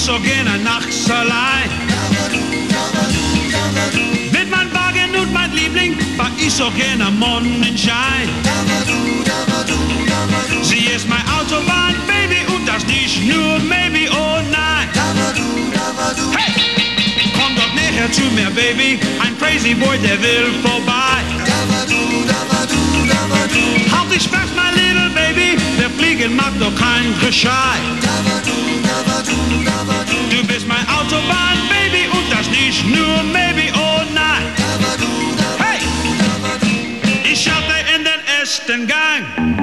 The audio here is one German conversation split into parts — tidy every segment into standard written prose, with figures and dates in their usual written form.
so gerne nachts allein. Mit mein Wagen und mein Liebling fahr ich so gerne Mondenschein. Sie ist mein Autobahn, Baby, und das nicht nur maybe, oh nein. Hey! Komm doch näher zu mir, Baby, ein crazy boy, der will vorbei. Halt dich fest, mein little Baby, der Fliegen macht doch kein Geschrei. Du bist mein Autobahn, Baby, und das nicht nur maybe, oh nein. Hey! Ich schalte in den ersten Gang.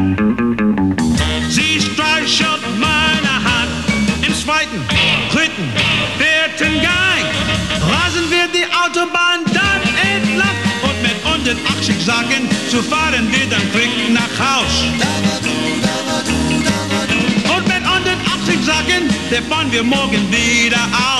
Sie streichelt meine Hand. Im zweiten, dritten, vierten Gang rasen wir die Autobahn dann entlang. Und mit 180 Sagen zu fahren wir dann quick nach Haus. Und mit 180 Sagen, der fahren wir morgen wieder aus.